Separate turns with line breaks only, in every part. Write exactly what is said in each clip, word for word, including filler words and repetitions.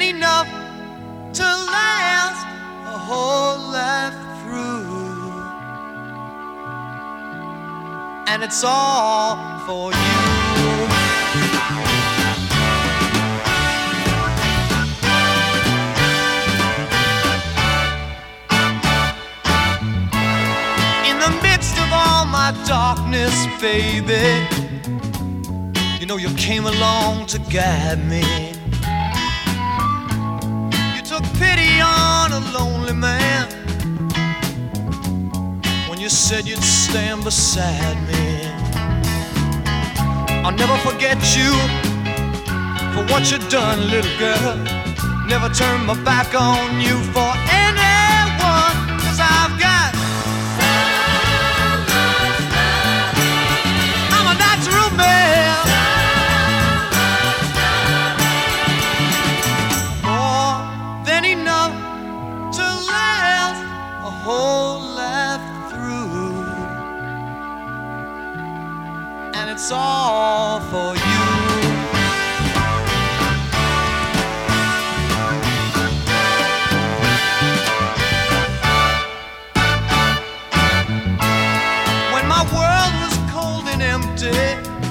enough to last a whole life through. And it's all for you. In the midst of all my darkness, baby, you know you came along to guide me. You took pity on a lonely man when you said you'd stand beside me. I'll never forget you for what you done, little girl. Never turn my back on you for anyone, 'cause I've got so much love. I'm a natural man. More than enough to last a whole life through. And it's all for you. When my world was cold and empty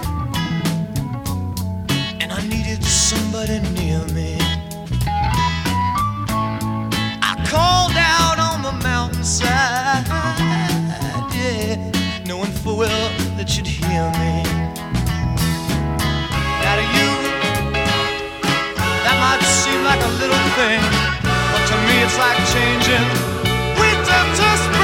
and I needed somebody near me, I called out on the mountainside, yeah, knowing full well that you'd hear me. Now to you, that might seem like a little thing, but to me it's like changing winter to spring.